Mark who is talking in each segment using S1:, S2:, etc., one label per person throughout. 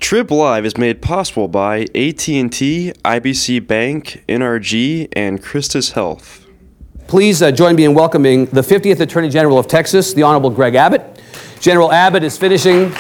S1: Trib Live is made possible by AT&T, IBC Bank, NRG, and Christus Health.
S2: Please join me in welcoming the 50th Attorney General of Texas, the Honorable Greg Abbott. General Abbott is finishing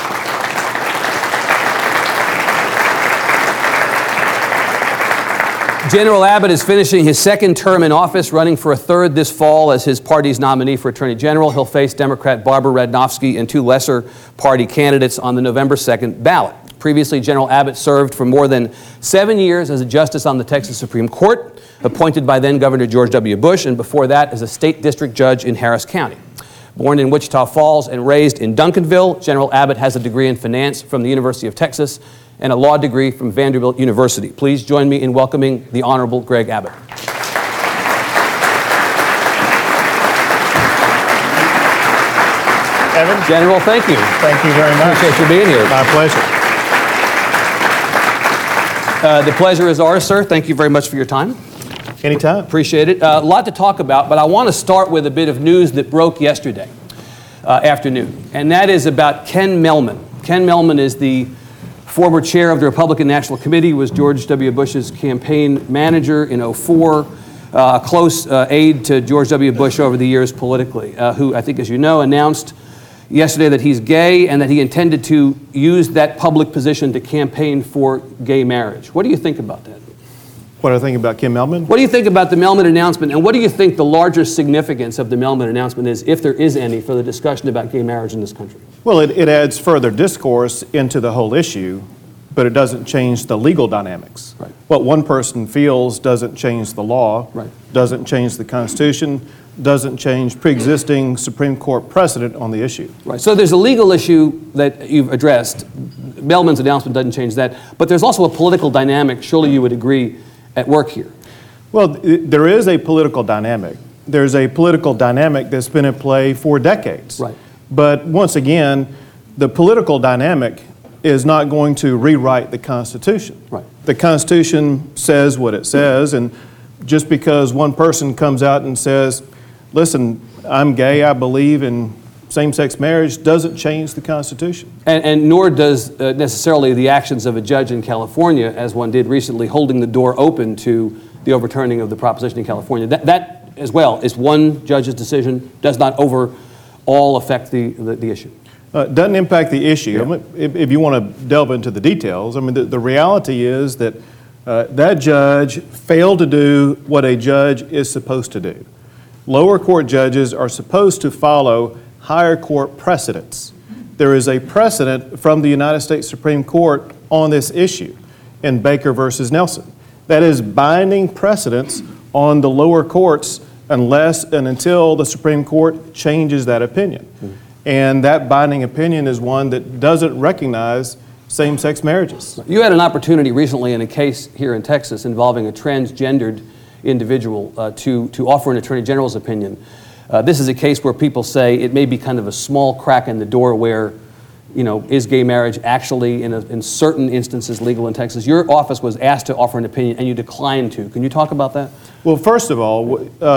S2: his second term in office, running for a third this fall as his party's nominee for Attorney General. He'll face Democrat Barbara Radnofsky and two lesser party candidates on the November 2nd ballot. Previously, General Abbott served for more than 7 years as a justice on the Texas Supreme Court, appointed by then-Governor George W. Bush, and before that as a state district judge in Harris County. Born in Wichita Falls and raised in Duncanville, General Abbott has a degree in finance from the University of Texas and a law degree from Vanderbilt University. Please join me in welcoming the Honorable Greg Abbott.
S3: Evan?
S2: General, thank you.
S3: Thank you very much.
S2: Appreciate you being here.
S3: My pleasure.
S2: The pleasure is ours, sir. Thank you very much for your time.
S3: Anytime.
S2: Appreciate it. A lot to talk about, but I want to start with a bit of news that broke yesterday afternoon, and that is about Ken Mehlman. Ken Mehlman is the former chair of the Republican National Committee, was George W. Bush's campaign manager in 2004, a close aide to George W. Bush over the years politically, who I think, as you know, announced yesterday that he's gay and that he intended to use that public position to campaign for gay marriage. What do you think about that?
S3: What do I think about Kim Mehlman?
S2: What do you think about the Mehlman announcement, and what do you think the larger significance of the Mehlman announcement is, if there is any, for the discussion about gay marriage in this country?
S3: Well, it adds further discourse into the whole issue, but it doesn't change the legal dynamics.
S2: Right.
S3: What one person feels doesn't change the law,
S2: Right.
S3: doesn't change the Constitution, doesn't change pre-existing Supreme Court precedent on the issue.
S2: Right. So there's a legal issue that you've addressed. Mehlman's announcement doesn't change that, but there's also a political dynamic, surely you would agree, at work here.
S3: Well, there is a political dynamic. There's a political dynamic that's been in play for decades.
S2: Right.
S3: But once again, the political dynamic is not going to rewrite the Constitution.
S2: Right.
S3: The Constitution says what it says, and just because one person comes out and says, listen, I'm gay, I believe in same-sex marriage, doesn't change the Constitution.
S2: And nor does necessarily the actions of a judge in California, as one did recently, holding the door open to the overturning of the proposition in California. That as well is one judge's decision, does not overall affect the issue.
S3: Doesn't impact the issue.
S2: Yeah.
S3: I mean, if you want to delve into the details, I mean, the reality is that that judge failed to do what a judge is supposed to do. Lower court judges are supposed to follow higher court precedents. There is a precedent from the United States Supreme Court on this issue in Baker versus Nelson. That is binding precedents on the lower courts unless and until the Supreme Court changes that opinion. And that binding opinion is one that doesn't recognize same-sex marriages.
S2: You had an opportunity recently in a case here in Texas involving a transgendered individual to offer an attorney general's opinion. This is a case where people say it may be kind of a small crack in the door where, is gay marriage actually in certain instances legal in Texas? Your office was asked to offer an opinion and you declined to. Can you talk about that?
S3: Well, first of all,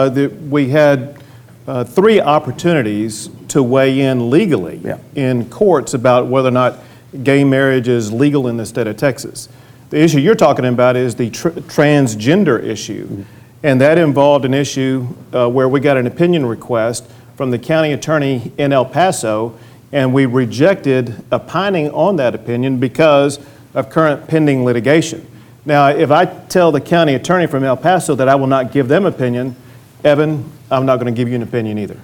S3: we had 3 opportunities to weigh in legally in courts about whether or not gay marriage is legal in the state of Texas. The issue you're talking about is the transgender issue. And that involved an issue where we got an opinion request from the county attorney in El Paso, and we rejected opining on that opinion because of current pending litigation. Now, if I tell the county attorney from El Paso that I will not give them opinion, Evan, I'm not going to give you an opinion either.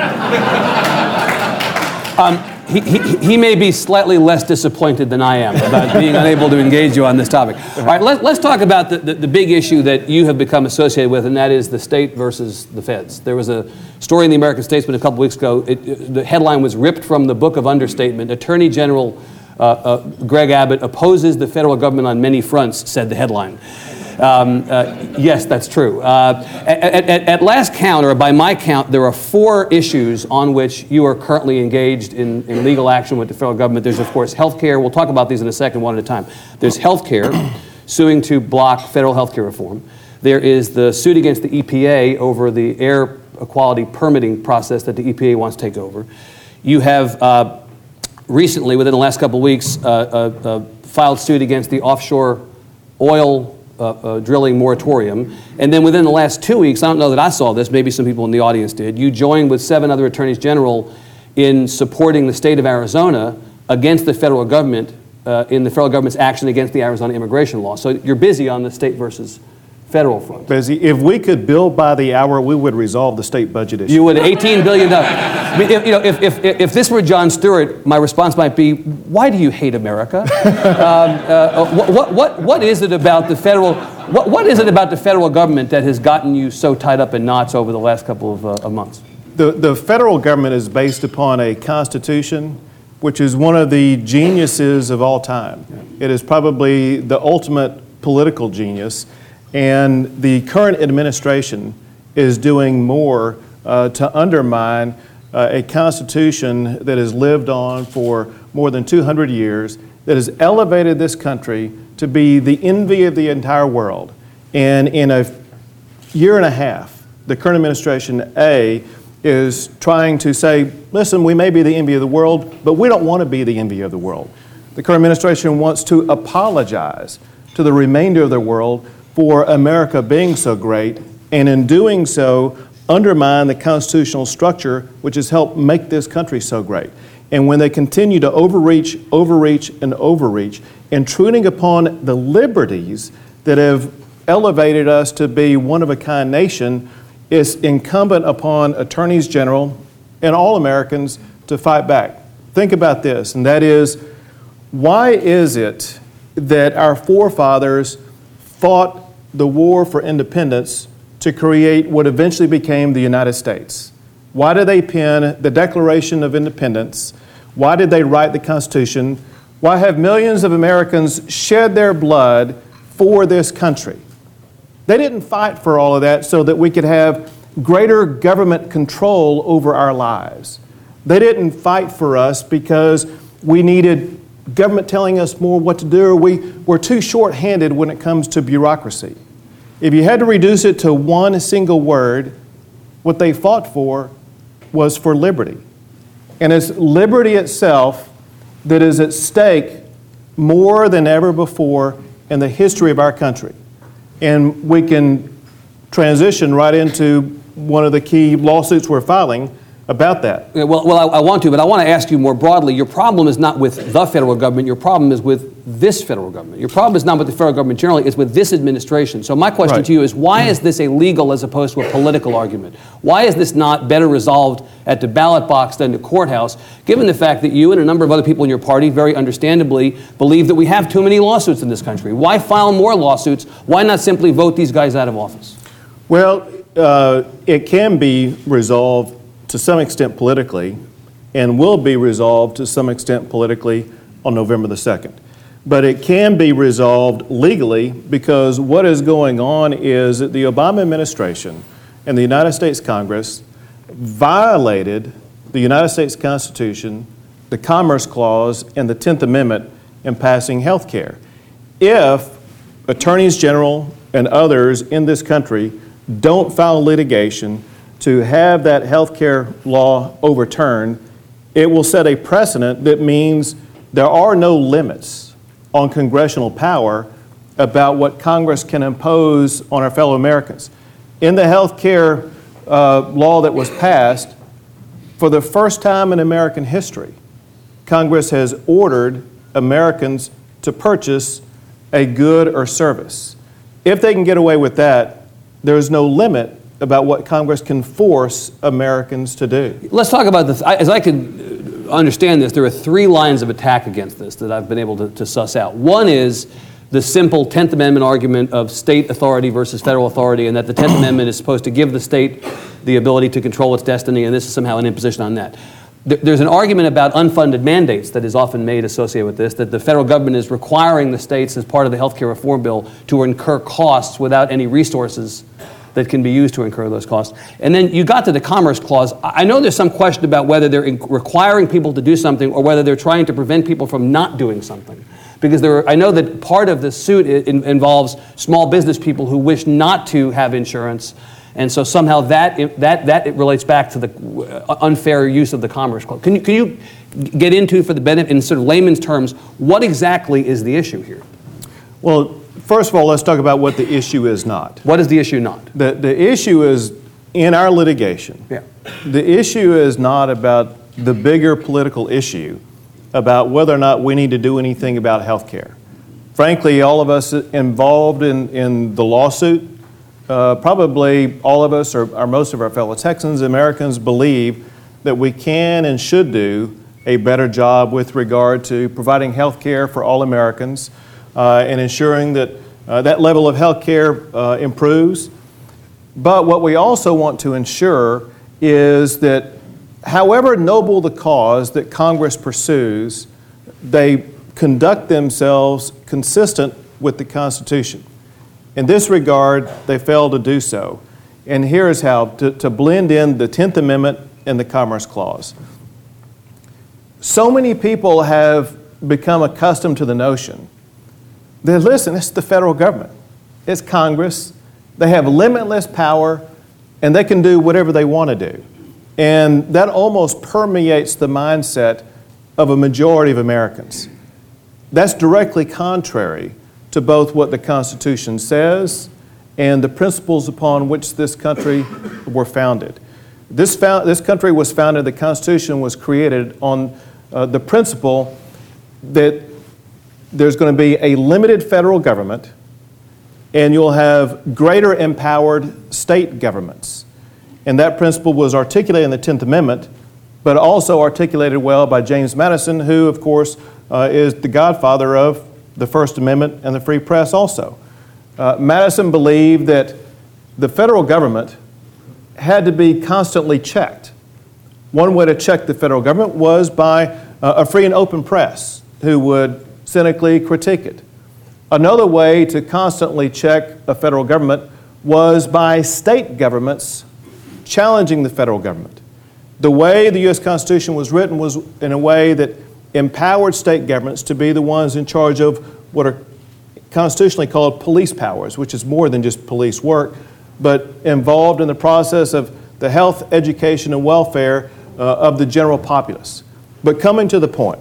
S2: He may be slightly less disappointed than I am about being unable to engage you on this topic. All right, let's talk about the big issue that you have become associated with, and that is the state versus the feds. There was a story in the American Statesman a couple weeks ago. The headline was ripped from the book of understatement. Attorney General Greg Abbott opposes the federal government on many fronts, said the headline. Yes, that's true. At last count, or by my count, there are 4 issues on which you are currently engaged in legal action with the federal government. There's, of course, health care. We'll talk about these in a second, one at a time. There's health care, suing to block federal health care reform. There is the suit against the EPA over the air quality permitting process that the EPA wants to take over. You have recently, within the last couple of weeks, filed suit against the offshore oil drilling moratorium. And then within the last 2 weeks, I don't know that I saw this, maybe some people in the audience did, you joined with 7 other attorneys general in supporting the state of Arizona against the federal government in the federal government's action against the Arizona immigration law. So you're busy on the state versus federal front.
S3: Busy. If we could bill by the hour, we would resolve the state budget issue.
S2: You would, $18 billion. I mean, if this were Jon Stewart, my response might be, why do you hate America? What is it about the federal, what is it about the federal government that has gotten you so tied up in knots over the last couple of months?
S3: The federal government is based upon a constitution which is one of the geniuses of all time. It is probably the ultimate political genius, and the current administration is doing more to undermine a constitution that has lived on for more than 200 years, that has elevated this country to be the envy of the entire world. And in a year and a half, the current administration, is trying to say, listen, we may be the envy of the world, but we don't want to be the envy of the world. The current administration wants to apologize to the remainder of the world for America being so great, and in doing so, undermine the constitutional structure which has helped make this country so great. And when they continue to overreach, intruding upon the liberties that have elevated us to be one-of-a-kind nation, it's incumbent upon attorneys general and all Americans to fight back. Think about this, and that is, why is it that our forefathers fought the war for independence to create what eventually became the United States? Why did they pen the Declaration of Independence? Why did they write the Constitution? Why have millions of Americans shed their blood for this country? They didn't fight for all of that so that we could have greater government control over our lives. They didn't fight for us because we needed government telling us more what to do, or we were too short-handed when it comes to bureaucracy. If you had to reduce it to one single word, what they fought for was for liberty. And it's liberty itself that is at stake more than ever before in the history of our country. And we can transition right into one of the key lawsuits we're filing about that.
S2: Yeah, well, I want to, but I want to ask you more broadly. Your problem is not with the federal government. Your problem is with this federal government. Your problem is not with the federal government generally. It's with this administration. So my question to you is, why is this a legal as opposed to a political argument? Why is this not better resolved at the ballot box than the courthouse, given the fact that you and a number of other people in your party very understandably believe that we have too many lawsuits in this country? Why file more lawsuits? Why not simply vote these guys out of office?
S3: Well, it can be resolved to some extent politically, and will be resolved to some extent politically on November the 2nd. But it can be resolved legally, because what is going on is that the Obama administration and the United States Congress violated the United States Constitution, the Commerce Clause, and the 10th Amendment in passing health care. If attorneys general and others in this country don't file litigation to have that health care law overturned, it will set a precedent that means there are no limits on congressional power about what Congress can impose on our fellow Americans. In the health care law that was passed, for the first time in American history, Congress has ordered Americans to purchase a good or service. If they can get away with that, there is no limit about what Congress can force Americans to do.
S2: Let's talk about this. As I can understand this, there are 3 lines of attack against this that I've been able to suss out. One is the simple 10th Amendment argument of state authority versus federal authority, and that the 10th Amendment is supposed to give the state the ability to control its destiny, and this is somehow an imposition on that. There's an argument about unfunded mandates that is often made associated with this, that the federal government is requiring the states as part of the health care reform bill to incur costs without any resources that can be used to incur those costs. And then you got to the Commerce Clause. I know there's some question about whether they're requiring people to do something or whether they're trying to prevent people from not doing something. Because I know that part of the suit involves small business people who wish not to have insurance, And so somehow that it relates back to the unfair use of the Commerce Clause. Can you get into, for the benefit, in sort of layman's terms, what exactly is the issue here?
S3: Well, first of all, let's talk about what the issue is not.
S2: What is the issue not?
S3: The issue is, in our litigation,
S2: Yeah.
S3: the issue is not about the bigger political issue about whether or not we need to do anything about health care. Frankly, all of us involved in the lawsuit, probably all of us, or most of our fellow Texans, Americans, believe that we can and should do a better job with regard to providing health care for all Americans and ensuring that that level of health care improves. But what we also want to ensure is that however noble the cause that Congress pursues, they conduct themselves consistent with the Constitution. In this regard, they fail to do so. And here is how, to blend in the 10th Amendment and the Commerce Clause. So many people have become accustomed to the notion that, listen, it's the federal government. It's Congress. They have limitless power, and they can do whatever they want to do. And that almost permeates the mindset of a majority of Americans. That's directly contrary to both what the Constitution says and the principles upon which this country were founded. This country was founded, the Constitution was created on the principle that there's going to be a limited federal government and you'll have greater empowered state governments. And that principle was articulated in the 10th Amendment, but also articulated well by James Madison, who, of course, is the godfather of the First Amendment and the free press also. Madison believed that the federal government had to be constantly checked. One way to check the federal government was by a free and open press who would cynically critique it. Another way to constantly check a federal government was by state governments challenging the federal government. The way the U.S. Constitution was written was in a way that empowered state governments to be the ones in charge of what are constitutionally called police powers, which is more than just police work, but involved in the process of the health, education, and welfare of the general populace. But coming to the point,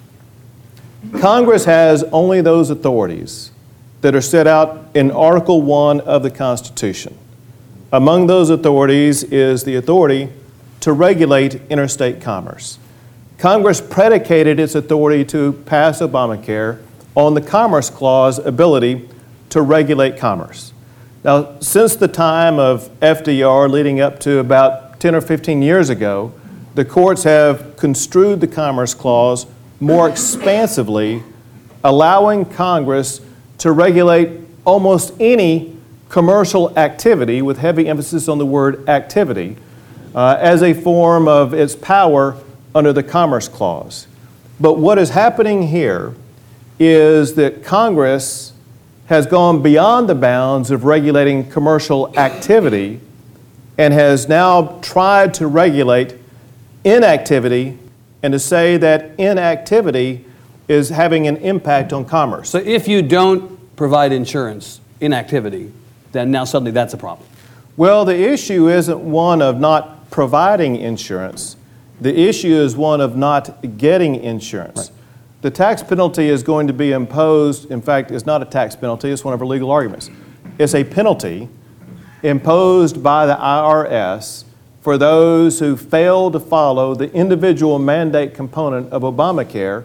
S3: Congress has only those authorities that are set out in Article 1 of the Constitution. Among those authorities is the authority to regulate interstate commerce. Congress predicated its authority to pass Obamacare on the Commerce Clause ability to regulate commerce. Now, since the time of FDR leading up to about 10 or 15 years ago, the courts have construed the Commerce Clause more expansively, allowing Congress to regulate almost any commercial activity, with heavy emphasis on the word activity, as a form of its power under the Commerce Clause. But what is happening here is that Congress has gone beyond the bounds of regulating commercial activity and has now tried to regulate inactivity, and to say that inactivity is having an impact on commerce.
S2: So if you don't provide insurance, inactivity, then now suddenly that's a problem.
S3: Well, the issue isn't one of not providing insurance. The issue is one of not getting insurance.
S2: Right.
S3: The tax penalty is going to be imposed. In fact, it's not a tax penalty. It's one of our legal arguments. It's a penalty imposed by the IRS for those who fail to follow the individual mandate component of Obamacare,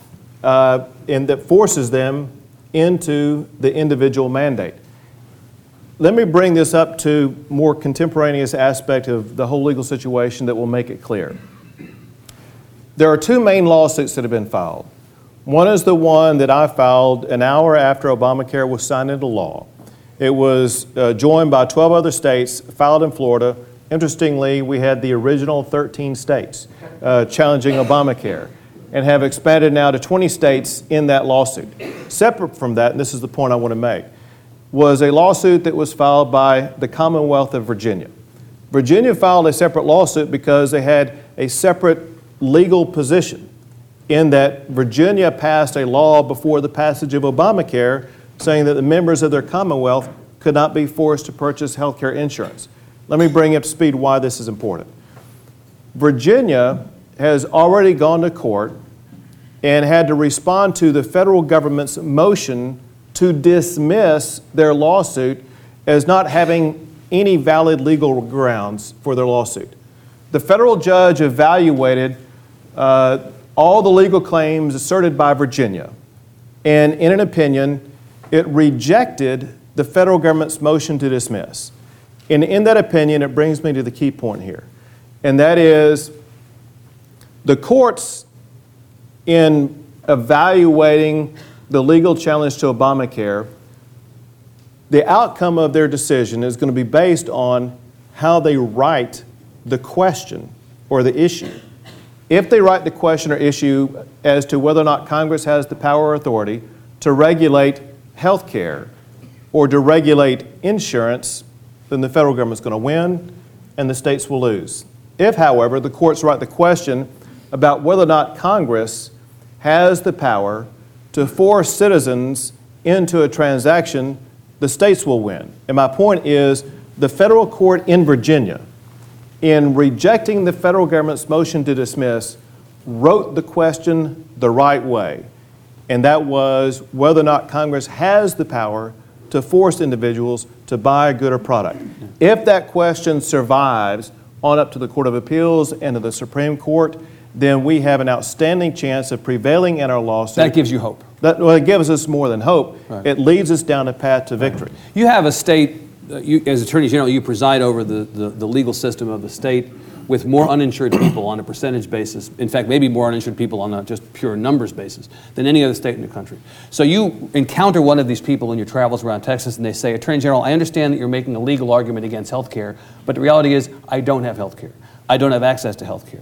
S3: and that forces them into the individual mandate. Let me bring this up to more contemporaneous aspect of the whole legal situation that will make it clear. There are two main lawsuits that have been filed. One is the one that I filed an hour after Obamacare was signed into law. It was joined by 12 other states, filed in Florida. Interestingly, we had the original 13 states challenging Obamacare and have expanded now to 20 states in that lawsuit. Separate from that, and this is the point I want to make, was a lawsuit that was filed by the Commonwealth of Virginia. Virginia filed a separate lawsuit because they had a separate legal position in that Virginia passed a law before the passage of Obamacare saying that the members of their Commonwealth could not be forced to purchase health care insurance. Let me bring you up to speed why this is important. Virginia has already gone to court and had to respond to the federal government's motion to dismiss their lawsuit as not having any valid legal grounds for their lawsuit. The federal judge evaluated all the legal claims asserted by Virginia, and in an opinion, it rejected the federal government's motion to dismiss. And in that opinion, it brings me to the key point here, and that is the courts, in evaluating the legal challenge to Obamacare, the outcome of their decision is going to be based on how they write the question or the issue. If they write the question or issue as to whether or not Congress has the power or authority to regulate health care or to regulate insurance, then the federal government's going to win and the states will lose. If, however, the courts write the question about whether or not Congress has the power to force citizens into a transaction, the states will win. And my point is, the federal court in Virginia, in rejecting the federal government's motion to dismiss, wrote the question the right way. And that was whether or not Congress has the power to force individuals to buy a good or product. If that question survives on up to the Court of Appeals and to the Supreme Court, then we have an outstanding chance of prevailing in our lawsuit.
S2: That gives you hope.
S3: Well, it gives us more than hope.
S2: Right.
S3: It leads us down a path to victory.
S2: You have a state, as Attorney General, you preside over the legal system of the state with more uninsured people on a percentage basis, in fact, maybe more uninsured people on a just pure numbers basis than any other state in the country. So you encounter one of these people in your travels around Texas and they say, Attorney General, I understand that you're making a legal argument against health care, but the reality is I don't have health care. I don't have access to health care.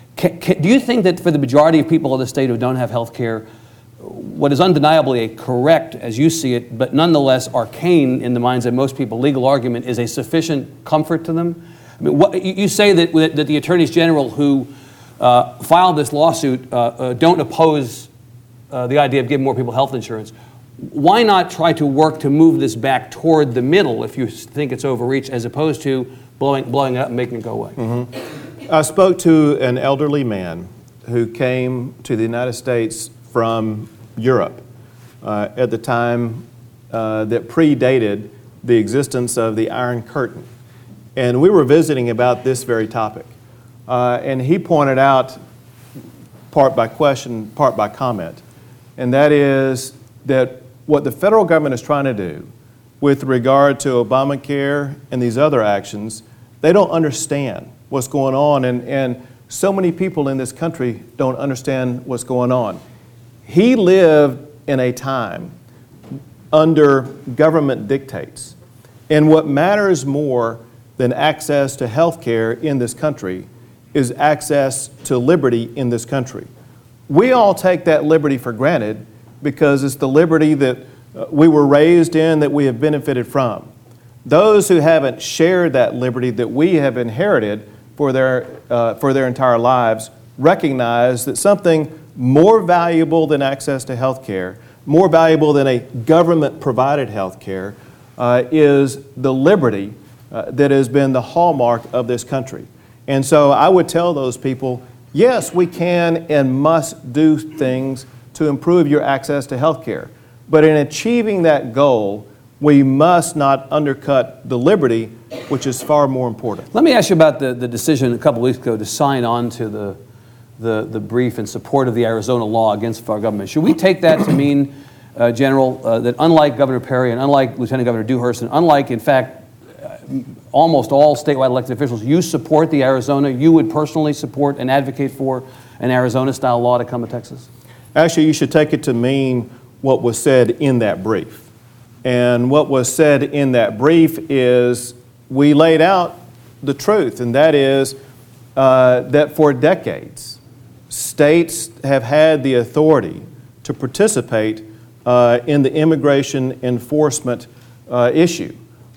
S2: Do you think that for the majority of people in the state who don't have health care, what is undeniably a correct, as you see it, but nonetheless arcane in the minds of most people, legal argument is a sufficient comfort to them? I mean, you say that the attorneys general who filed this lawsuit don't oppose the idea of giving more people health insurance. Why not try to work to move this back toward the middle if you think it's overreach, as opposed to blowing it up and making it go away?
S3: Mm-hmm. I spoke to an elderly man who came to the United States from Europe at the time that predated the existence of the Iron Curtain. And we were visiting about this very topic. And he pointed out, part by question, part by comment, and that is that what the federal government is trying to do with regard to Obamacare and these other actions, they don't understand what's going on, and so many people in this country don't understand what's going on. He lived in a time under government dictates, and what matters more than access to health care in this country is access to liberty in this country. We all take that liberty for granted because it's the liberty that we were raised in, that we have benefited from. Those who haven't shared that liberty that we have inherited for their entire lives recognize that something more valuable than access to health care, more valuable than a government-provided health care, is the liberty that has been the hallmark of this country. And so I would tell those people, yes, we can and must do things to improve your access to health care. But in achieving that goal, we must not undercut the liberty, which is far more important.
S2: Let me ask you about the decision a couple weeks ago to sign on to the brief in support of the Arizona law against the federal government. Should we take that to mean, General, that unlike Governor Perry and unlike Lieutenant Governor Dewhurst and unlike, in fact, almost all statewide elected officials, you support the Arizona, you would personally support and advocate for an Arizona-style law to come to Texas?
S3: Actually, you should take it to mean what was said in that brief. And what was said in that brief is we laid out the truth, and that is that for decades, states have had the authority to participate in the immigration enforcement issue.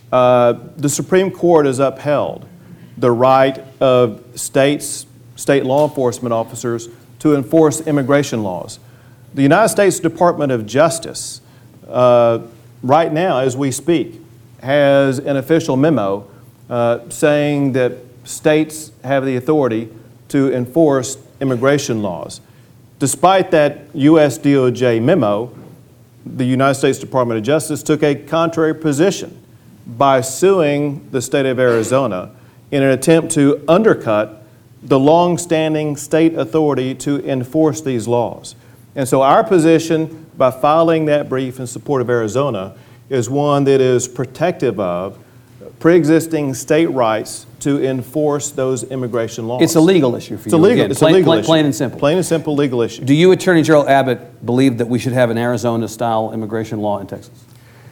S3: The Supreme Court has upheld the right of state law enforcement officers to enforce immigration laws. The United States Department of Justice, right now as we speak, has an official memo saying that states have the authority to enforce immigration laws. Despite that U.S. DOJ memo, the United States Department of Justice took a contrary position by suing the state of Arizona in an attempt to undercut the long-standing state authority to enforce these laws. And so our position, by filing that brief in support of Arizona, is one that is protective of pre-existing state rights to enforce those immigration laws.
S2: It's a legal issue for you.
S3: It's a legal issue.
S2: Plain and simple.
S3: Plain and simple legal issue.
S2: Do you, Attorney General Abbott, believe that we should have an Arizona-style immigration law in Texas?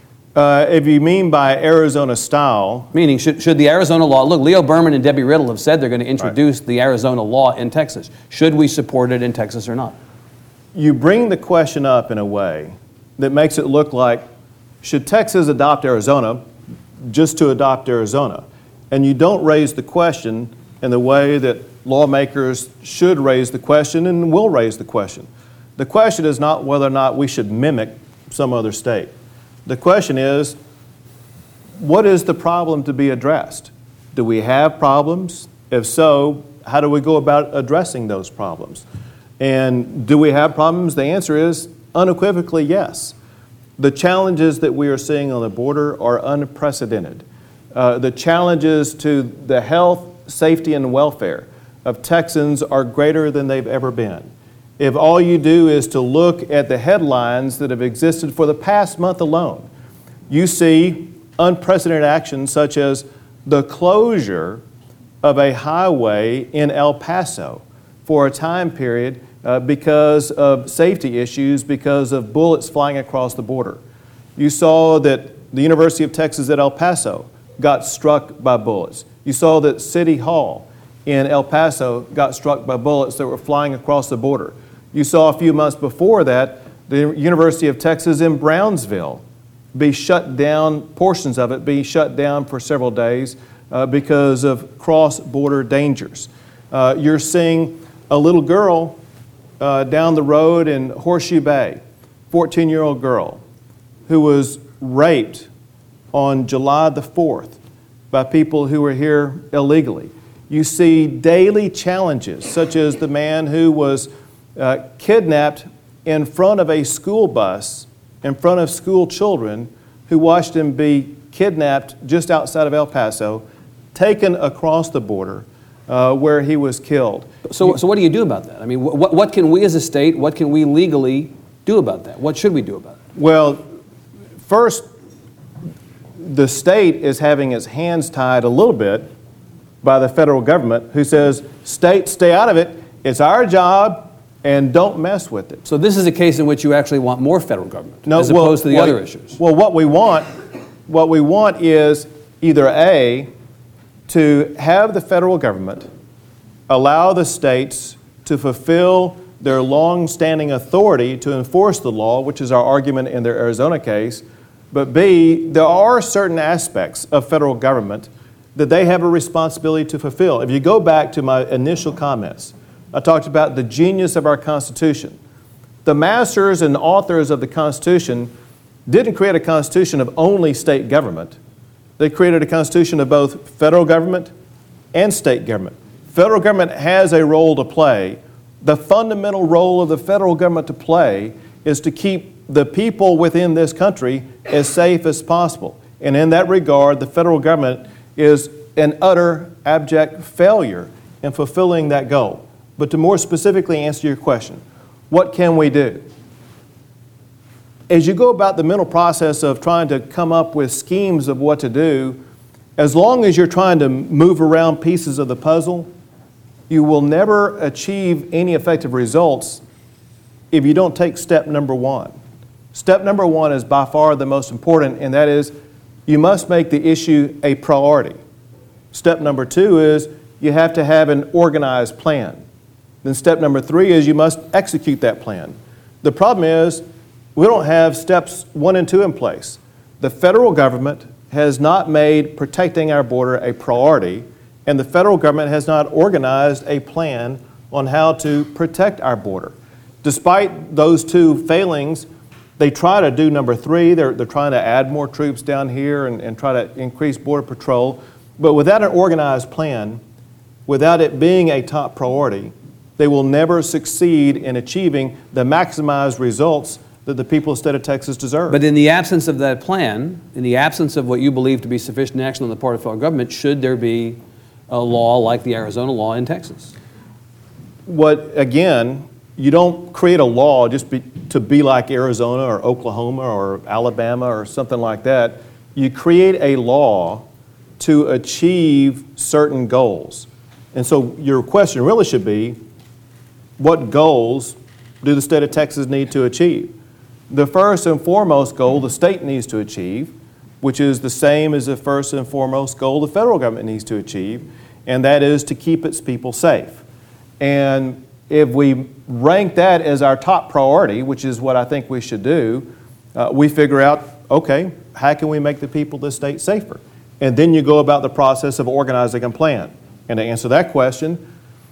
S3: If you mean by Arizona style...
S2: Meaning, should the Arizona law... Look, Leo Berman and Debbie Riddle have said they're going to introduce the Arizona law in Texas. Should we support it in Texas or not?
S3: You bring the question up in a way that makes it look like, should Texas adopt Arizona just to adopt Arizona? And you don't raise the question in the way that lawmakers should raise the question and will raise the question. The question is not whether or not we should mimic some other state. The question is, what is the problem to be addressed? Do we have problems? If so, how do we go about addressing those problems? And do we have problems? The answer is unequivocally yes. The challenges that we are seeing on the border are unprecedented. The challenges to the health, safety, and welfare of Texans are greater than they've ever been. If all you do is to look at the headlines that have existed for the past month alone, you see unprecedented actions such as the closure of a highway in El Paso for a time period because of safety issues, because of bullets flying across the border. You saw that the University of Texas at El Paso got struck by bullets. You saw that City Hall in El Paso got struck by bullets that were flying across the border. You saw a few months before that the University of Texas in Brownsville be shut down, portions of it be shut down for several days because of cross-border dangers. You're seeing a little girl down the road in Horseshoe Bay, 14-year-old girl, who was raped on July the 4th by people who were here illegally. You see daily challenges, such as the man who was kidnapped in front of a school bus, in front of school children, who watched him be kidnapped just outside of El Paso, taken across the border, where he was killed.
S2: So what do you do about that? I mean, what can we as a state, what can we legally do about that? What should we do about it?
S3: Well, first, the state is having its hands tied a little bit by the federal government, who says, state, stay out of it, it's our job, and don't mess with it.
S2: So this is a case in which you actually want more federal government, as opposed to the other issues.
S3: Well, what we want is either A, to have the federal government allow the states to fulfill their long-standing authority to enforce the law, which is our argument in their Arizona case, but B, there are certain aspects of federal government that they have a responsibility to fulfill. If you go back to my initial comments, I talked about the genius of our Constitution. The masters and authors of the Constitution didn't create a Constitution of only state government. They created a Constitution of both federal government and state government. Federal government has a role to play. The fundamental role of the federal government to play is to keep the people within this country as safe as possible. And in that regard, the federal government is an utter, abject failure in fulfilling that goal. But to more specifically answer your question, what can we do? As you go about the mental process of trying to come up with schemes of what to do, as long as you're trying to move around pieces of the puzzle, you will never achieve any effective results if you don't take step number one. Step number one is by far the most important, and that is you must make the issue a priority. Step number two is you have to have an organized plan. Then step number three is you must execute that plan. The problem is we don't have steps 1 and 2 in place. The federal government has not made protecting our border a priority, and the federal government has not organized a plan on how to protect our border. Despite those two failings, they try to do number three. They're trying to add more troops down here and try to increase border patrol. But without an organized plan, without it being a top priority, they will never succeed in achieving the maximized results that the people of the state of Texas deserve.
S2: But in the absence of that plan, in the absence of what you believe to be sufficient action on the part of federal government, should there be a law like the Arizona law in Texas?
S3: Again, you don't create a law just to be like Arizona or Oklahoma or Alabama or something like that. You create a law to achieve certain goals. And so your question really should be, what goals do the state of Texas need to achieve? The first and foremost goal the state needs to achieve, which is the same as the first and foremost goal the federal government needs to achieve, and that is to keep its people safe. And if we rank that as our top priority, which is what I think we should do, we figure out, okay, how can we make the people of this state safer? And then you go about the process of organizing a plan. And to answer that question,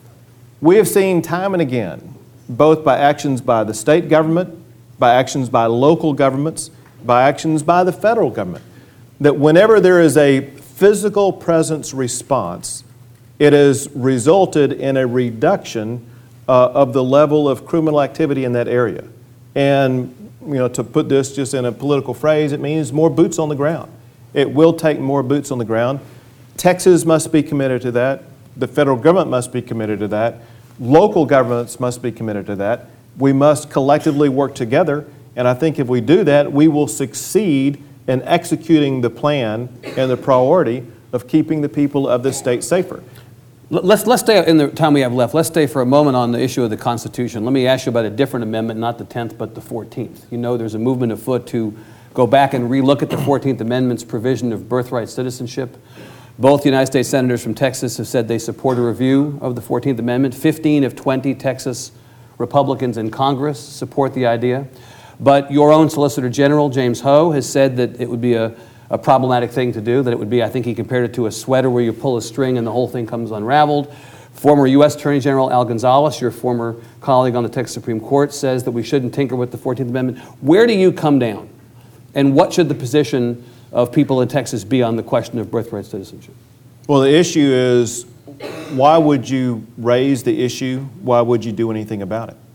S3: we have seen time and again, both by actions by the state government, by actions by local governments, by actions by the federal government, that whenever there is a physical presence response, it has resulted in a reduction of the level of criminal activity in that area. And to put this just in a political phrase, it means more boots on the ground. It will take more boots on the ground. Texas must be committed to that. The federal government must be committed to that. Local governments must be committed to that. We must collectively work together, and I think if we do that, we will succeed in executing the plan and the priority of keeping the people of this state safer.
S2: Let's stay, in the time we have left, let's stay for a moment on the issue of the Constitution. Let me ask you about a different amendment, not the 10th, but the 14th. You know there's a movement afoot to go back and relook at the 14th Amendment's provision of birthright citizenship. Both United States senators from Texas have said they support a review of the 14th Amendment. 15 of 20 Texas Republicans in Congress support the idea. But your own Solicitor General, James Ho, has said that it would be a problematic thing to do, that it would be, I think he compared it to a sweater where you pull a string and the whole thing comes unraveled. Former U.S. Attorney General Al Gonzalez, your former colleague on the Texas Supreme Court, says that we shouldn't tinker with the 14th Amendment. Where do you come down? And what should the position of people in Texas be on the question of birthright citizenship?
S3: Well, the issue is, why would you raise the issue? Why would you do anything about it?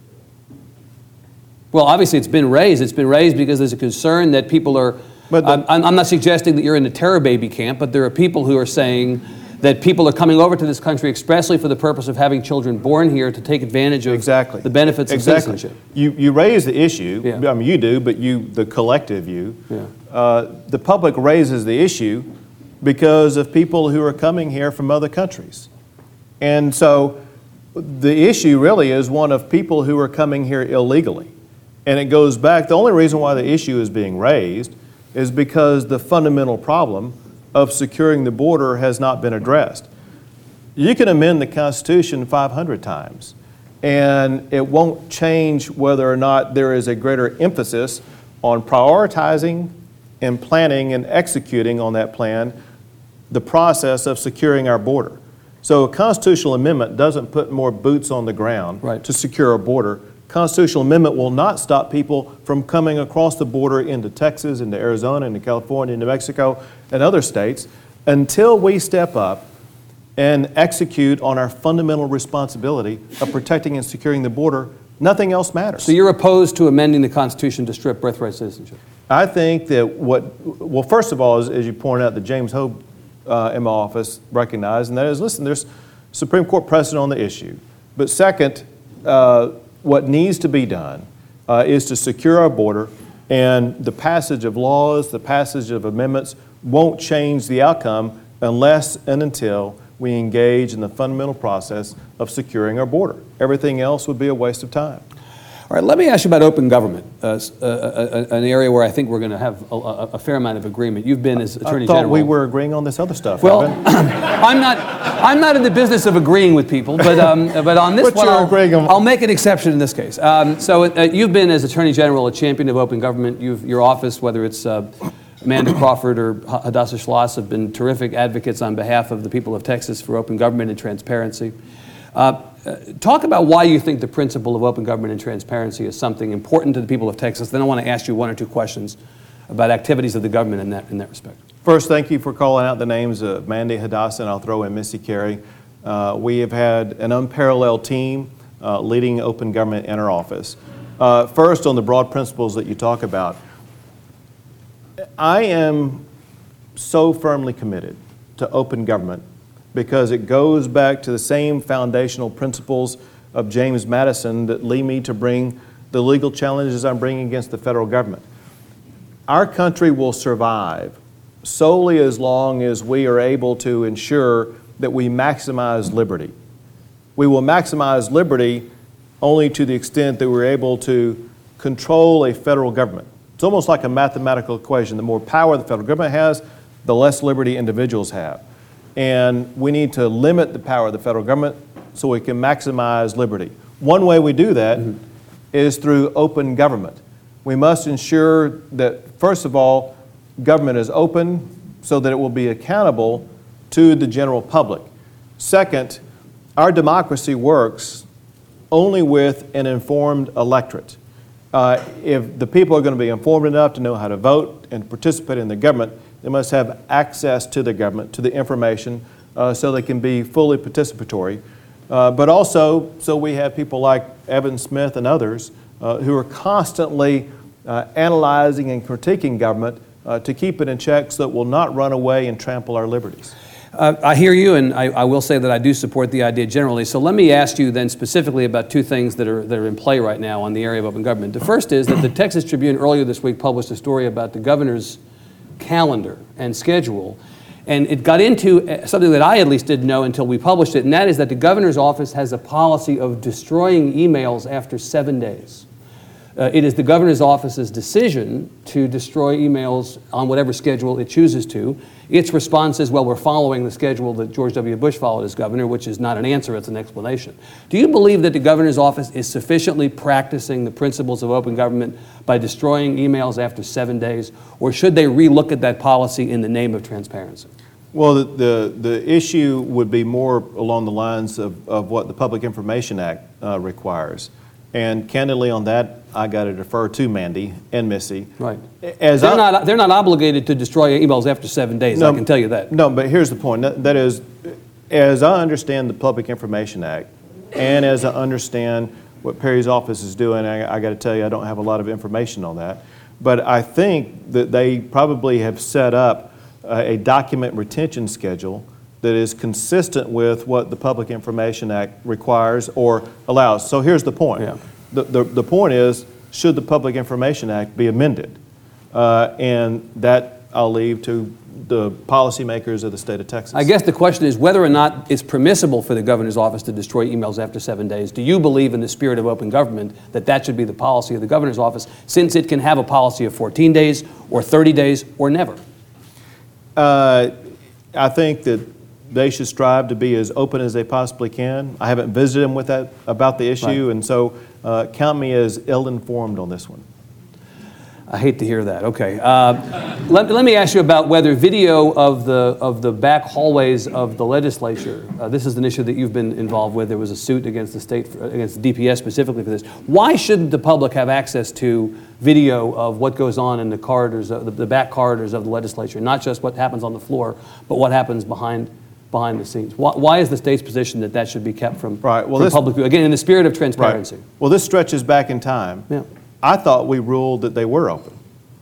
S2: Well, obviously it's been raised. It's been raised because there's a concern that people are, I'm not suggesting that you're in the terror baby camp, but there are people who are saying that people are coming over to this country expressly for the purpose of having children born here to take advantage of the benefits of citizenship.
S3: You raise the issue,
S2: Yeah.
S3: I mean you do, but the collective
S2: Yeah.
S3: The public raises the issue because of people who are coming here from other countries. And so the issue really is one of people who are coming here illegally. And it goes back, the only reason why the issue is being raised is because the fundamental problem of securing the border has not been addressed. You can amend the Constitution 500 times, and it won't change whether or not there is a greater emphasis on prioritizing and planning and executing on that plan the process of securing our border. So a constitutional amendment doesn't put more boots on the ground to secure a border. Constitutional amendment will not stop people from coming across the border into Texas, into Arizona, into California, into Mexico, and other states until we step up and execute on our fundamental responsibility of protecting and securing the border. Nothing else matters.
S2: So you're opposed to amending the Constitution to strip birthright citizenship?
S3: I think that well, first of all, as you pointed out, that James Ho in my office recognized, and that is, listen, there's Supreme Court precedent on the issue. But second, what needs to be done is to secure our border, and the passage of laws, the passage of amendments won't change the outcome unless and until we engage in the fundamental process of securing our border. Everything else would be a waste of time.
S2: All right, let me ask you about open government, an area where I think we're going to have a fair amount of agreement. You've been as Attorney General.
S3: I thought we were agreeing on this other stuff.
S2: Well, I'm not in the business of agreeing with people, but on this one, I'll make an exception in this case. You've been as Attorney General a champion of open government. Your office, whether it's Amanda Crawford or Hadassah Schloss, have been terrific advocates on behalf of the people of Texas for open government and transparency. Talk about why you think the principle of open government and transparency is something important to the people of Texas. Then I want to ask you one or two questions about activities of the government in that respect.
S3: First, thank you for calling out the names of Mandy, Hadassah, and I'll throw in Missy Carey. We have had an unparalleled team leading open government in our office. First, on the broad principles that you talk about, I am so firmly committed to open government because it goes back to the same foundational principles of James Madison that lead me to bring the legal challenges I'm bringing against the federal government. Our country will survive solely as long as we are able to ensure that we maximize liberty. We will maximize liberty only to the extent that we're able to control a federal government. It's almost like a mathematical equation. The more power the federal government has, the less liberty individuals have. And we need to limit the power of the federal government so we can maximize liberty. One way we do that is through open government. We must ensure that, first of all, government is open so that it will be accountable to the general public. Second, our democracy works only with an informed electorate. If the people are going to be informed enough to know how to vote and participate in the government, they must have access to the government, to the information, so they can be fully participatory. But also, so we have people like Evan Smith and others who are constantly analyzing and critiquing government to keep it in check so it will not run away and trample our liberties.
S2: I hear you, and I will say that I do support the idea generally. So let me ask you then specifically about two things that are in play right now on the area of open government. The first is that the Texas Tribune earlier this week published a story about the governor's calendar and schedule, and it got into something that I at least didn't know until we published it, and that is that the governor's office has a policy of destroying emails after 7 days. It is the governor's office's decision to destroy emails on whatever schedule it chooses to. Its response is, well, we're following the schedule that George W. Bush followed as governor, which is not an answer, it's an explanation. Do you believe that the governor's office is sufficiently practicing the principles of open government by destroying emails after 7 days, or should they relook at that policy in the name of transparency?
S3: Well, the issue would be more along the lines of what the Public Information Act requires. And candidly on that, I got to defer to Mandy and Missy.
S2: Right. They're not obligated to destroy emails after 7 days, no, I can tell you that.
S3: No, but here's the point. That is, as I understand the Public Information Act, and as I understand what Perry's office is doing, I got to tell you, I don't have a lot of information on that. But I think that they probably have set up a document retention schedule that is consistent with what the Public Information Act requires or allows. So here's the point.
S2: Yeah.
S3: The point is, should the Public Information Act be amended? And that I'll leave to the policymakers of the state of Texas.
S2: I guess the question is whether or not it's permissible for the governor's office to destroy emails after 7 days. Do you believe in the spirit of open government that that should be the policy of the governor's office, since it can have a policy of 14 days or 30 days or never?
S3: I think that they should strive to be as open as they possibly can. I haven't visited them with that about the issue, right. And so count me as ill-informed on this one.
S2: I hate to hear that. Okay. Let me ask you about whether video of the back hallways of the legislature. This is an issue that you've been involved with. There was a suit against the state, against the DPS specifically for this. Why shouldn't the public have access to video of what goes on in the corridors, the back corridors of the legislature, not just what happens on the floor, but what happens behind the scenes? Why is the state's position that that should be kept from,
S3: right. Well,
S2: from public view? Again, in the spirit of transparency.
S3: Right. Well, this stretches back in time.
S2: Yeah.
S3: I thought we ruled that they were open.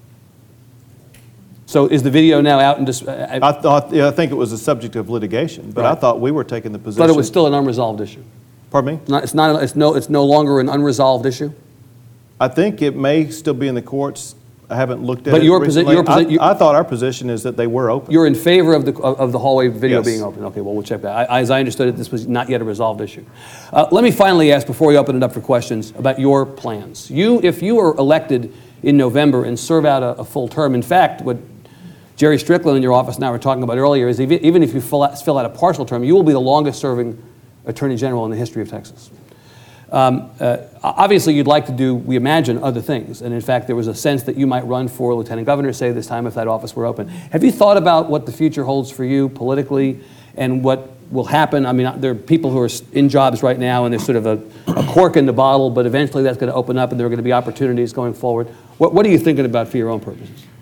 S2: So is the video now out and just...
S3: I think it was a subject of litigation, but right. I thought we were taking the position...
S2: But it was still an unresolved issue.
S3: Pardon me?
S2: It's no longer an unresolved issue?
S3: I think it may still be in the courts. I haven't looked at
S2: but
S3: it I thought our position is that they were open.
S2: You're in favor of the hallway video
S3: yes.
S2: being open. Okay, well, we'll check that. As I understood it, this was not yet a resolved issue. Let me finally ask, before we open it up for questions, about your plans. If you are elected in November and serve out a full term, in fact, what Jerry Strickland in your office and I were talking about earlier is even if you fill out a partial term, you will be the longest serving Attorney General in the history of Texas. Obviously, you'd like to do, we imagine, other things. And in fact, there was a sense that you might run for Lieutenant Governor, say, this time if that office were open. Have you thought about what the future holds for you politically and what will happen? I mean, there are people who are in jobs right now and there's sort of a cork in the bottle, but eventually that's going to open up and there are going to be opportunities going forward. What are you thinking about for your own purposes?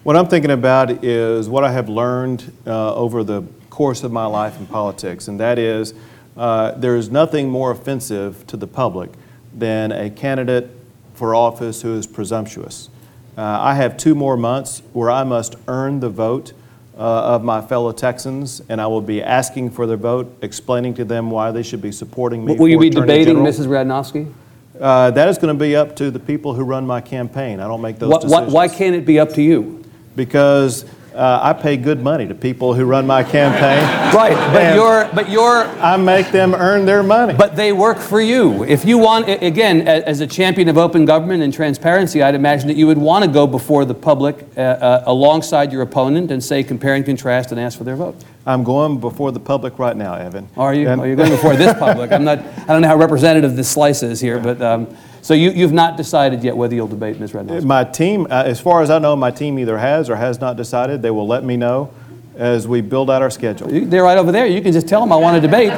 S3: What I'm thinking about is what I have learned over the course of my life in politics, and that is there is nothing more offensive to the public than a candidate for office who is presumptuous. I have 2 more months where I must earn the vote of my fellow Texans, and I will be asking for their vote, explaining to them why they should be supporting me.
S2: Will you be
S3: Attorney
S2: debating
S3: General.
S2: Mrs. Radnofsky?
S3: That is going to be up to the people who run my campaign. I don't make those decisions.
S2: Why can't it be up to you?
S3: Because I pay good money to people who run my campaign.
S2: Right, but you're
S3: I make them earn their money.
S2: But they work for you. If you want, again, as a champion of open government and transparency, I'd imagine that you would want to go before the public alongside your opponent and say, compare and contrast, and ask for their vote.
S3: I'm going before the public right now, Evan.
S2: Are you? Are you going before this public? I don't know how representative this slice is here, but so you've not decided yet whether you'll debate Ms. Radnofsky?
S3: My team, as far as I know, my team either has or has not decided. They will let me know as we build out our schedule.
S2: They're right over there. You can just tell them I want to debate.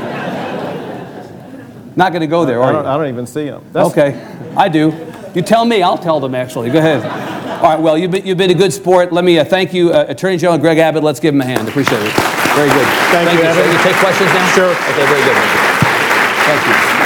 S2: Not going to go there, are you?
S3: I don't even see them.
S2: Okay, I do. You tell me, I'll tell them actually. Go ahead. All right, well, you've been a good sport. Let me thank you, Attorney General Greg Abbott. Let's give him a hand. Appreciate it. Very good.
S3: Thank you, Evan.
S2: So you take questions now?
S3: Sure.
S2: Okay, very good. Thank you.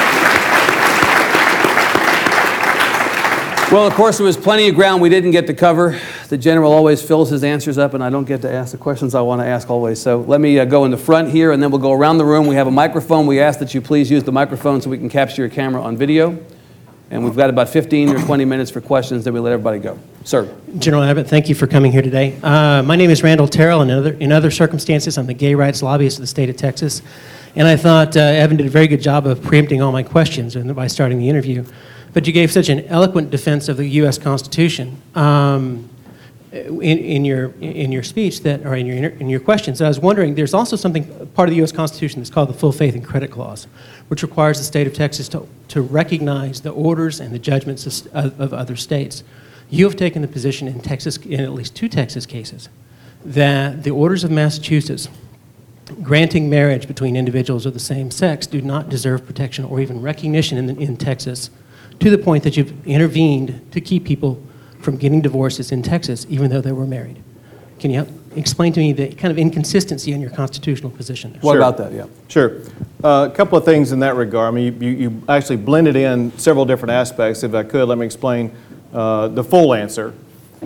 S2: Well, of course, there was plenty of ground we didn't get to cover. The General always fills his answers up, and I don't get to ask the questions I want to ask always. So let me go in the front here, and then we'll go around the room. We have a microphone. We ask that you please use the microphone so we can capture your camera on video. And we've got about 15 or 20 minutes for questions, then we let everybody go. Sir.
S4: General Abbott, thank you for coming here today. My name is Randall Terrell, and in other circumstances, I'm the gay rights lobbyist of the state of Texas. And I thought Evan did a very good job of preempting all my questions by starting the interview. But you gave such an eloquent defense of the U.S. Constitution in your speech or in your questions. I was wondering, there's also something, part of the U.S. Constitution that's called the Full Faith and Credit Clause, which requires the state of Texas to recognize the orders and the judgments of other states. You have taken the position in Texas, in at least 2 Texas cases, that the orders of Massachusetts granting marriage between individuals of the same sex do not deserve protection or even recognition in Texas, to the point that you've intervened to keep people from getting divorces in Texas, even though they were married. Can you explain to me the kind of inconsistency in your constitutional position there?
S2: What about that? Yeah.
S3: Sure. A couple of things in that regard. I mean, you actually blended in several different aspects. If I could, let me explain the full answer.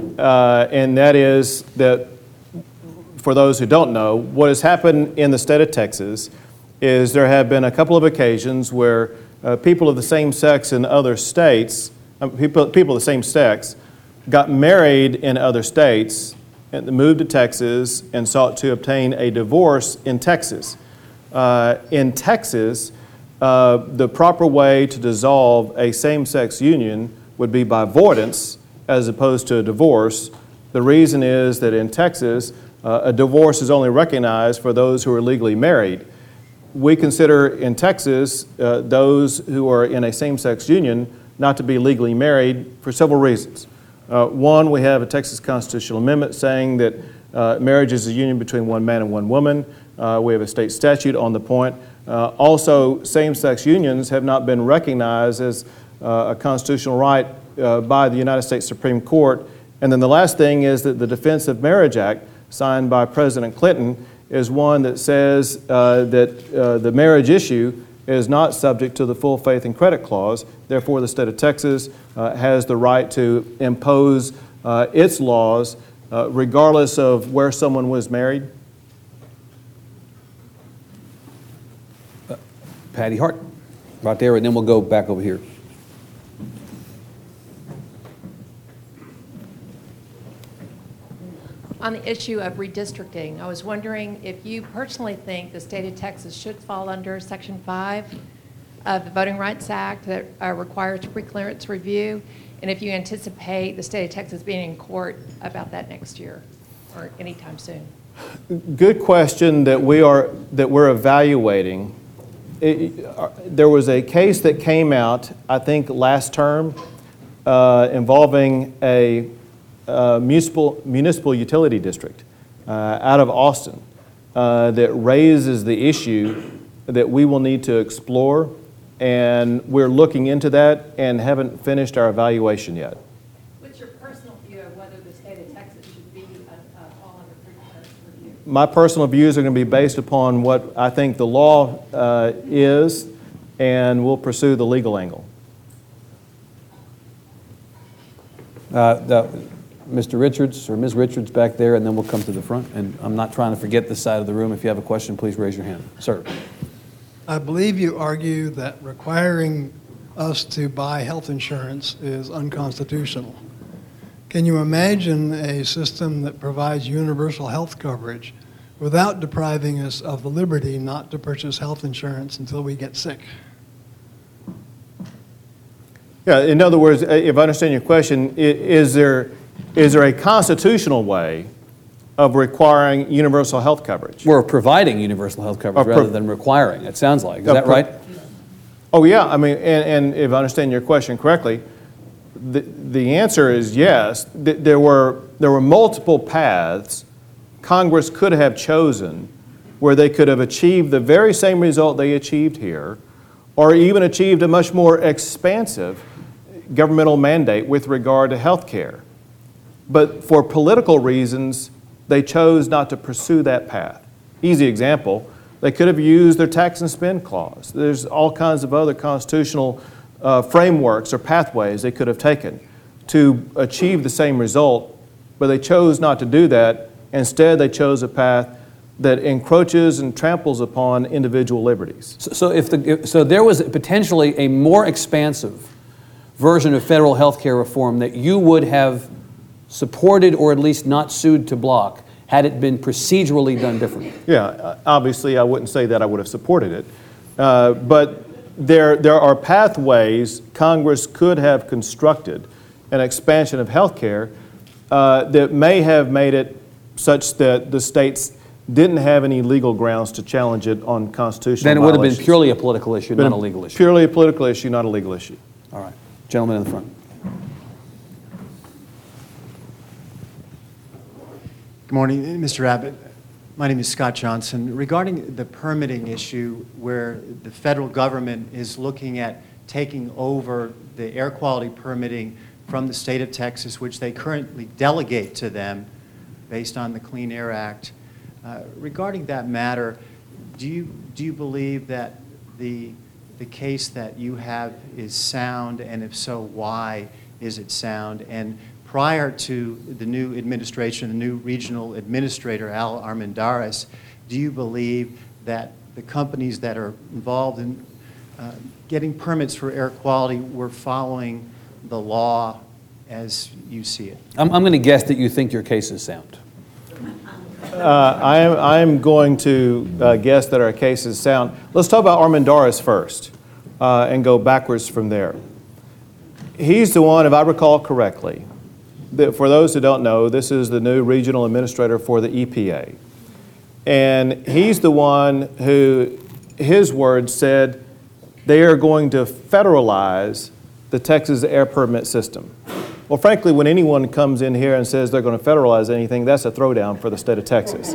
S3: And that is that, for those who don't know, what has happened in the state of Texas is there have been a couple of occasions where people of the same sex in other states, people of the same sex, got married in other states and moved to Texas and sought to obtain a divorce in Texas. In Texas, the proper way to dissolve a same-sex union would be by voidance as opposed to a divorce. The reason is that in Texas, a divorce is only recognized for those who are legally married. We consider in Texas those who are in a same-sex union not to be legally married for several reasons. One, we have a Texas constitutional amendment saying that marriage is a union between one man and one woman. We have a state statute on the point. Also, same-sex unions have not been recognized as a constitutional right by the United States Supreme Court. And then the last thing is that the Defense of Marriage Act, signed by President Clinton, is one that says that the marriage issue is not subject to the Full Faith and Credit Clause. Therefore, the state of Texas has the right to impose its laws regardless of where someone was married.
S2: Patty Hart, right there, and then we'll go back over here.
S5: On the issue of redistricting, I was wondering if you personally think the state of Texas should fall under Section 5 of the Voting Rights Act that requires pre-clearance review, and if you anticipate the state of Texas being in court about that next year or anytime soon.
S3: Good question that we're evaluating. There was a case that came out, I think, last term involving a municipal utility district out of Austin that raises the issue that we will need to explore, and we're looking into that and haven't finished our evaluation yet.
S5: What's your personal view of whether the state of Texas should be
S3: my personal views are going to be based upon what I think the law is, and we'll pursue the legal angle.
S2: Mr. Richards or Ms. Richards back there, and then we'll come to the front. And I'm not trying to forget this side of the room. If you have a question, please raise your hand. Sir.
S6: I believe you argue that requiring us to buy health insurance is unconstitutional. Can you imagine a system that provides universal health coverage without depriving us of the liberty not to purchase health insurance until we get sick?
S3: Yeah, in other words, if I understand your question, is there a constitutional way of requiring universal health coverage?
S2: We're providing universal health coverage rather than requiring, it sounds like. Is that right?
S3: Oh, yeah. I mean, and if I understand your question correctly, the answer is yes. There were multiple paths Congress could have chosen where they could have achieved the very same result they achieved here, or even achieved a much more expansive governmental mandate with regard to health care. But for political reasons, they chose not to pursue that path. Easy example, they could have used their tax and spend clause. There's all kinds of other constitutional frameworks or pathways they could have taken to achieve the same result, but they chose not to do that. Instead, they chose a path that encroaches and tramples upon individual liberties.
S2: So there was potentially a more expansive version of federal health care reform that you would have supported or at least not sued to block had it been procedurally done differently.
S3: Yeah, obviously I wouldn't say that I would have supported it, but there are pathways Congress could have constructed an expansion of health care that may have made it such that the states didn't have any legal grounds to challenge it on constitutional
S2: Then it would have been
S3: violations.
S2: purely a political issue, not a legal issue.
S3: Purely a political issue, not a legal issue.
S2: All right. Gentleman in the front.
S7: Good morning, Mr. Abbott. My name is Scott Johnson. Regarding the permitting issue where the federal government is looking at taking over the air quality permitting from the state of Texas, which they currently delegate to them based on the Clean Air Act, regarding that matter, do you believe that the case that you have is sound, and if so, why is it sound? And prior to the new administration, the new regional administrator, Al Armendariz, do you believe that the companies that are involved in getting permits for air quality were following the law as you see it?
S2: I'm going to guess that you think your case is sound.
S3: I'm going to guess that our case is sound. Let's talk about Armendariz first and go backwards from there. He's the one, if I recall correctly, that for those who don't know, this is the new regional administrator for the EPA. And he's the one who, his words said, they are going to federalize the Texas air permit system. Well, frankly, when anyone comes in here and says they're going to federalize anything, that's a throwdown for the state of Texas.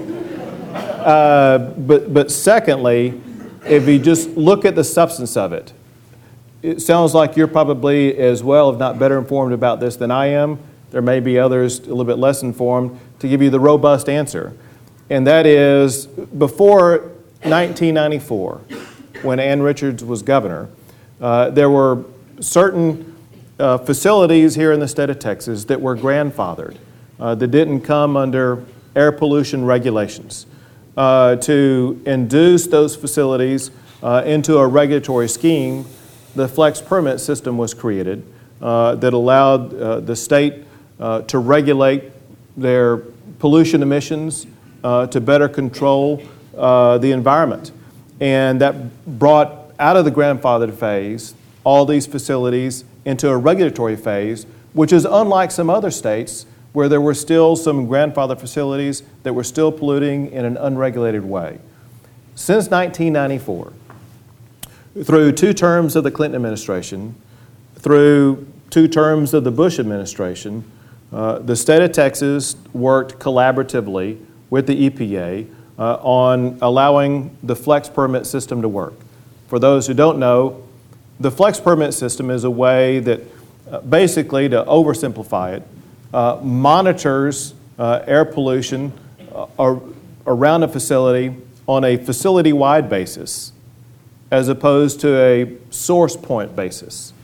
S3: But secondly, if you just look at the substance of it, it sounds like you're probably as well, if not better informed about this than I am. There may be others a little bit less informed to give you the robust answer. And that is, before 1994, when Ann Richards was governor, there were certain facilities here in the state of Texas that were grandfathered, that didn't come under air pollution regulations. To induce those facilities into a regulatory scheme, the flex permit system was created that allowed the state to regulate their pollution emissions, to better control the environment. And that brought out of the grandfathered phase all these facilities into a regulatory phase, which is unlike some other states where there were still some grandfather facilities that were still polluting in an unregulated way. Since 1994, through 2 terms of the Clinton administration, through 2 terms of the Bush administration, the state of Texas worked collaboratively with the EPA on allowing the flex permit system to work. For those who don't know, the flex permit system is a way that basically, to oversimplify it, monitors air pollution around a facility on a facility-wide basis as opposed to a source point basis.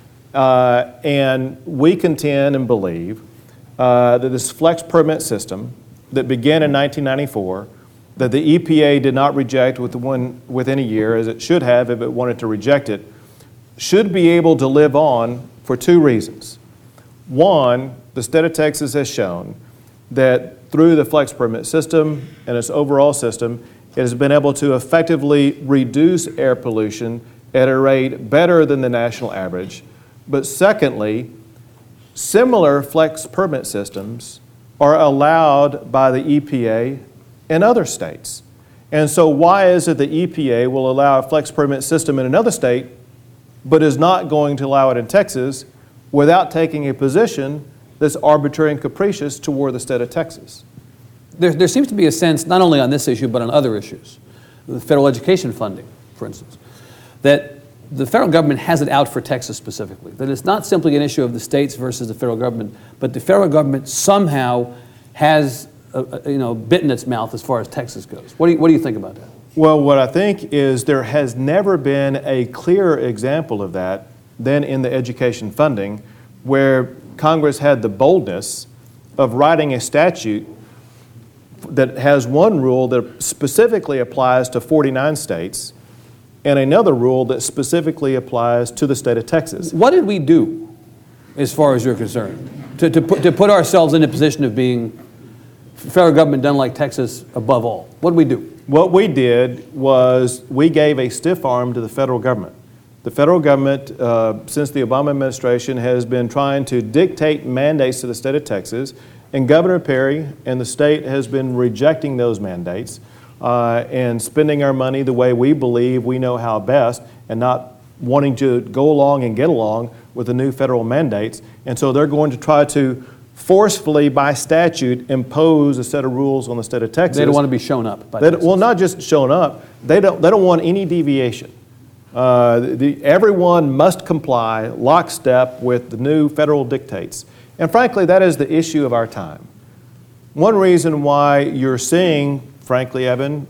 S3: And we contend and believe that this flex permit system that began in 1994, that the EPA did not reject within a year, as it should have if it wanted to reject it, should be able to live on for two reasons. One, the state of Texas has shown that through the flex permit system and its overall system, it has been able to effectively reduce air pollution at a rate better than the national average. But secondly, similar flex permit systems are allowed by the EPA in other states. And so why is it the EPA will allow a flex permit system in another state but is not going to allow it in Texas without taking a position that's arbitrary and capricious toward the state of Texas?
S2: There seems to be a sense, not only on this issue, but on other issues, the federal education funding, for instance, that the federal government has it out for Texas specifically, that it's not simply an issue of the states versus the federal government, but the federal government somehow has bitten its mouth as far as Texas goes. What do you think about that?
S3: Well, what I think is there has never been a clearer example of that than in the education funding, where Congress had the boldness of writing a statute that has one rule that specifically applies to 49 states and another rule that specifically applies to the state of Texas.
S2: What did we do, as far as you're concerned, to put ourselves in a position of being federal government done like Texas above all? What did we do?
S3: What we did was we gave a stiff arm to the federal government. The federal government, since the Obama administration, has been trying to dictate mandates to the state of Texas, and Governor Perry and the state has been rejecting those mandates and spending our money the way we believe we know how best, and not wanting to go along and get along with the new federal mandates. And so they're going to try to forcefully, by statute, impose a set of rules on the state of Texas.
S2: They don't want to be shown up by Texas.
S3: Well, not just shown up. They don't want any deviation. Everyone must comply lockstep with the new federal dictates. And frankly, that is the issue of our time. One reason why you're seeing, frankly, Evan,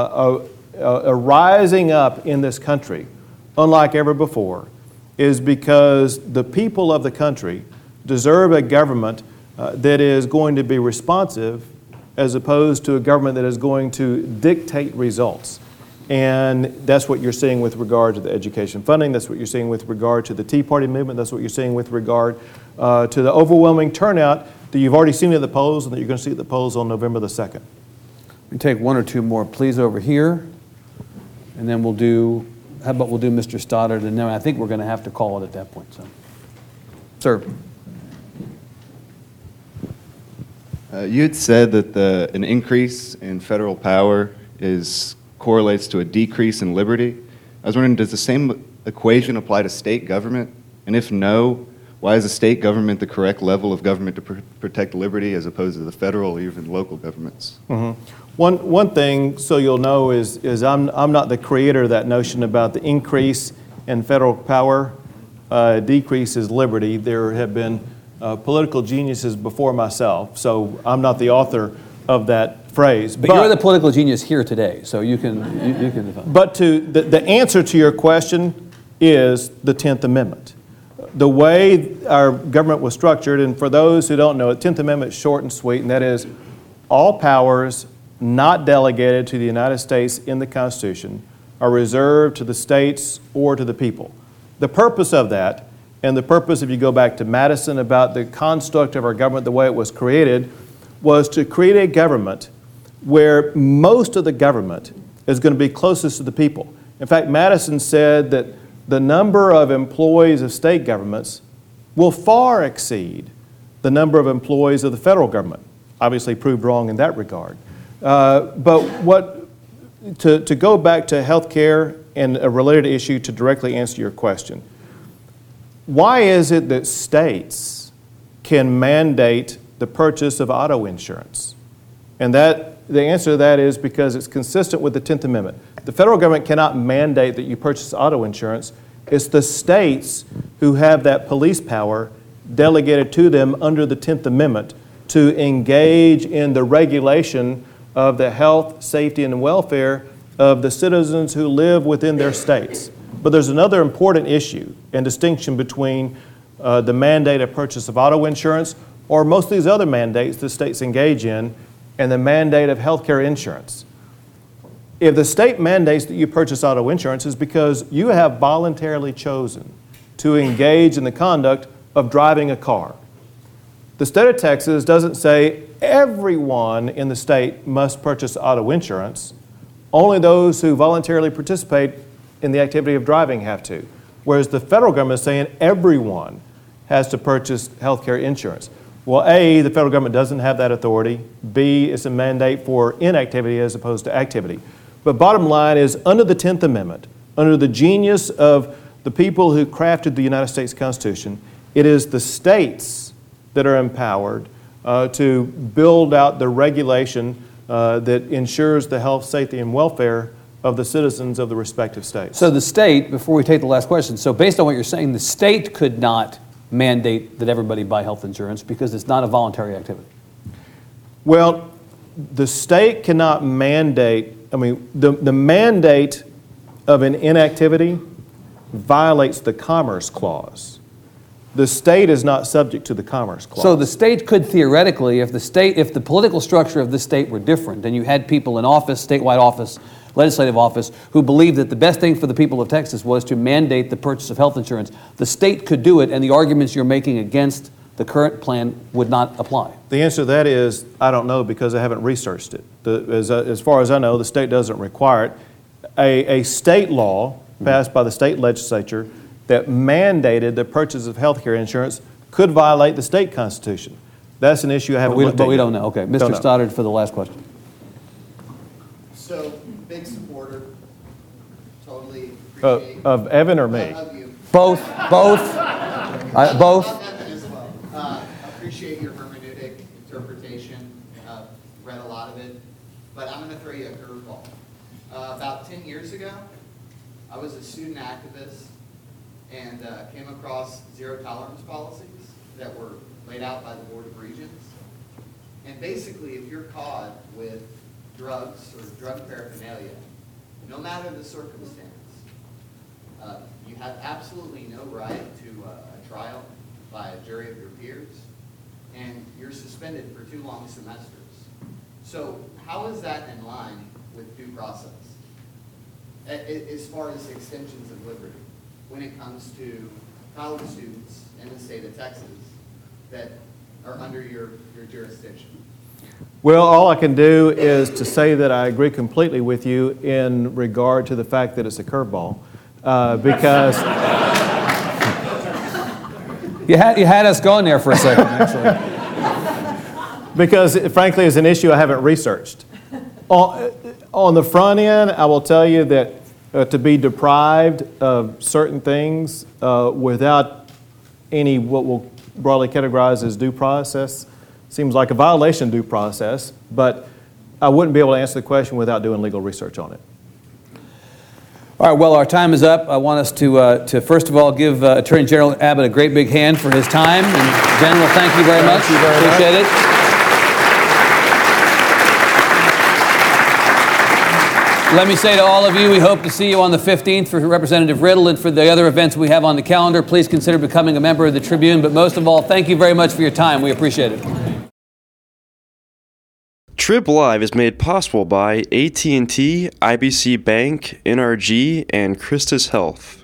S3: a rising up in this country, unlike ever before, is because the people of the country deserve a government that is going to be responsive as opposed to a government that is going to dictate results. And that's what you're seeing with regard to the education funding. That's what you're seeing with regard to the Tea Party movement. That's what you're seeing with regard to the overwhelming turnout that you've already seen at the polls and that you're going to see at the polls on November the 2nd.
S2: We take one or two more, please, over here. And then we'll do Mr. Stoddard, and then I think we're going to have to call it at that point. So, sir.
S8: You had said that an increase in federal power correlates to a decrease in liberty. I was wondering, does the same equation apply to state government? And if no, why is the state government the correct level of government to protect liberty as opposed to the federal or even local governments?
S3: Mm-hmm. One thing, so you'll know, is I'm not the creator of that notion about the increase in federal power decreases liberty. There have been political geniuses before myself, so I'm not the author of that phrase.
S2: But you're the political genius here today, so you can define.
S3: But the answer to your question is the 10th Amendment. The way our government was structured, and for those who don't know it, 10th Amendment is short and sweet, and that is all powers not delegated to the United States in the Constitution are reserved to the states or to the people. The purpose of that, and the purpose, if you go back to Madison, about the construct of our government, the way it was created, was to create a government where most of the government is going to be closest to the people. In fact, Madison said that the number of employees of state governments will far exceed the number of employees of the federal government. Obviously proved wrong in that regard. To go back to health care and a related issue to directly answer your question, why is it that states can mandate the purchase of auto insurance? And the answer to that is because it's consistent with the 10th Amendment. The federal government cannot mandate that you purchase auto insurance. It's the states who have that police power delegated to them under the 10th Amendment to engage in the regulation of the health, safety, and welfare of the citizens who live within their states. But there's another important issue and distinction between the mandate of purchase of auto insurance, or most of these other mandates the states engage in, and the mandate of health care insurance. If the state mandates that you purchase auto insurance, is because you have voluntarily chosen to engage in the conduct of driving a car. The state of Texas doesn't say everyone in the state must purchase auto insurance. Only those who voluntarily participate in the activity of driving have to. Whereas the federal government is saying everyone has to purchase health care insurance. Well, A, the federal government doesn't have that authority. B, it's a mandate for inactivity as opposed to activity. But bottom line is, under the 10th Amendment, under the genius of the people who crafted the United States Constitution, it is the states that are empowered to build out the regulation that ensures the health, safety, and welfare of the citizens of the respective states.
S2: So the state, before we take the last question, so based on what you're saying, the state could not mandate that everybody buy health insurance because it's not a voluntary activity.
S3: Well, the state cannot mandate, the mandate of an inactivity violates the Commerce Clause. The state is not subject to the Commerce Clause.
S2: So the state could theoretically, if the political structure of the state were different, and you had people in office, statewide office, legislative office, who believed that the best thing for the people of Texas was to mandate the purchase of health insurance, the state could do it, and the arguments you're making against the current plan would not apply.
S3: The answer to that is, I don't know, because I haven't researched it. As far as I know, the state doesn't require it. A state law passed by the state legislature that mandated the purchase of health care insurance could violate the state constitution. That's an issue I haven't looked at.
S2: But we don't know. Okay, Mr. Stoddard for the last question.
S9: So, big supporter, totally appreciate.
S3: Of Evan or me?
S9: Of you.
S2: Both. Both.
S9: Of Evan as well. Appreciate your hermeneutic interpretation. Read a lot of it. But I'm going to throw you a curveball. About 10 years ago, I was a student activist and came across zero tolerance policies that were laid out by the Board of Regents. And basically, if you're caught with drugs or drug paraphernalia, no matter the circumstance, you have absolutely no right to a trial by a jury of your peers, and you're suspended for 2 long semesters. So how is that in line with due process as far as extensions of liberty when it comes to college students in the state of Texas that are under your jurisdiction?
S3: Well, all I can do is to say that I agree completely with you in regard to the fact that it's a curveball, because
S2: you had us going there for a second, actually.
S3: Because, frankly, it's an issue I haven't researched. On the front end, I will tell you that to be deprived of certain things without any what we'll broadly categorize as due process seems like a violation of due process, but I wouldn't be able to answer the question without doing legal research on it.
S2: All right, well, our time is up. I want us to first of all give Attorney General Abbott a great big hand for his time. And General, thank you very much. Appreciate it. Let me say to all of you, we hope to see you on the 15th for Representative Riddle and for the other events we have on the calendar. Please consider becoming a member of the Tribune. But most of all, thank you very much for your time. We appreciate it.
S1: Trib Live is made possible by AT&T, IBC Bank, NRG, and Christus Health.